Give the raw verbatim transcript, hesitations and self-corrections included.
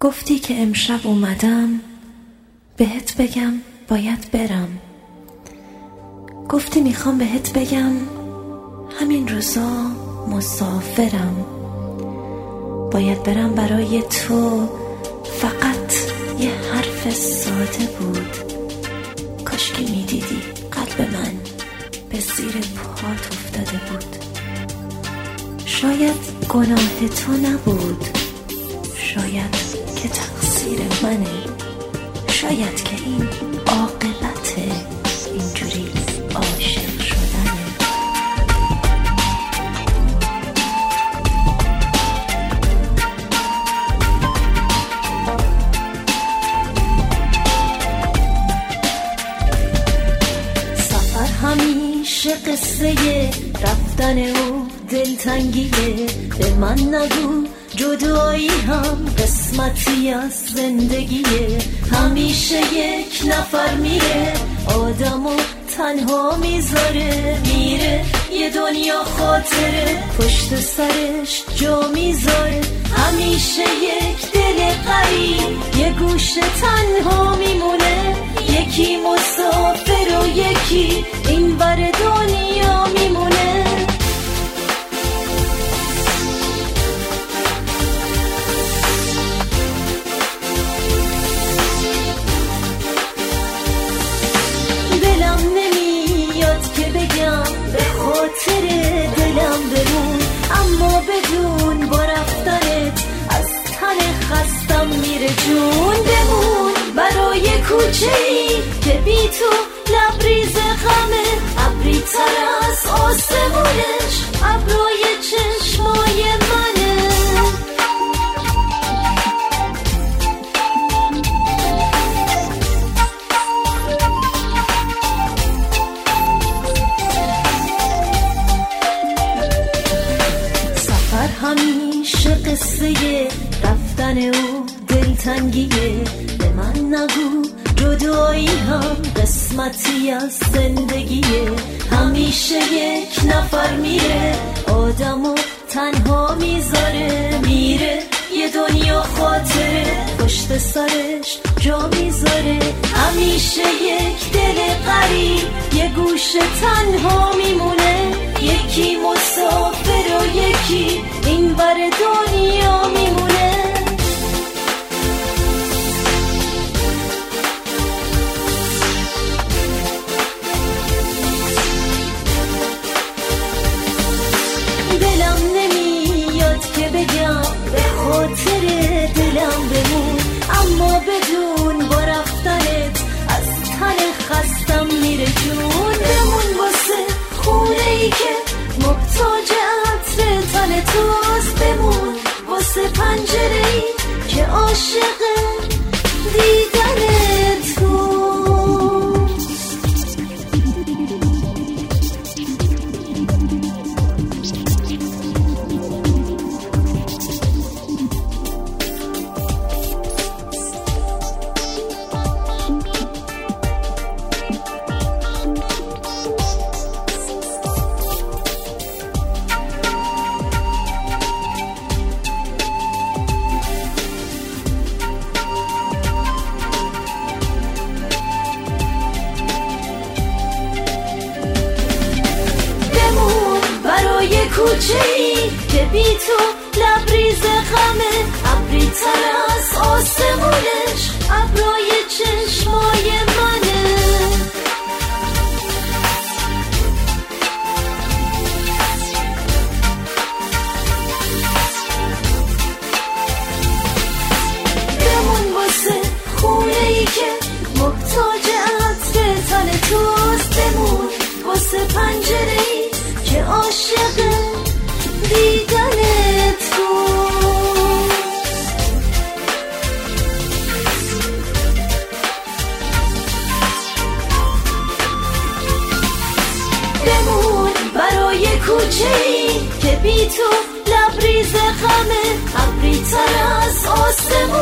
گفتی که امشب اومدم بهت بگم باید برم. گفتی میخوام بهت بگم همین روزا مسافرم. باید برم برای تو، فقط یه حرف ساده بود. کاش که میدیدی قلب من به زیر پات افتاده بود. شاید گناه تو نبود، شاید که تقصیر منه، شاید که این عاقبت اینجوری عاشق شدنه. سفر همیشه قصه رفتن و دلتنگیه. به من نگو جدایی هم قسمتی از زندگیه. همیشه یک نفر میره، آدمو تنها میذاره. میره یه دنیا خاطره، پشت سرش جا میذاره. همیشه یک دل غریب یه گوشه تنها میمونه. یکی مسافر و یکی این ور دنیا میمونه. دلم نمیاد که بگم به خاطر دلم بمون، اما بدون با رفتنت از تن خستم میره جون. بمون برای کوچه‌ای که بی تو لبریز غمه. ابری تر از آسمونش ابروی چشمای منه. همیشه قصه رفتن و دلتنگیه. به من نگو جدایی هم قسمتی از زندگیه. همیشه یک نفر میره، آدمو تنها میذاره. میره یه دنیا خاطره، پشت سرش جا میذاره. همیشه یک دل غریب یه گوشه تنها میمونه. یکی مسافر و یکی این ور دنیا میمونه. دلم نمیاد که بگم به خاطر دلم بمون، اما بدون با رفتنت از تن خستم میره جون. بمون واسه خونه ای که محتاج عطر تن توست. بمون واسه پنجره ای که عاشق دیدن تو. کوچه‌ای که بی تو لبریز غمه. ابری تر از آسمونش ابروی چشمای منه. بمون واسه خونه ای که محتاج عطر تن توست. بمون واسه پنجره ای که عاشق دیدن تو. بمون برای کوچه‌ای که بی تو لبریز غمه. ابری تر از آسمون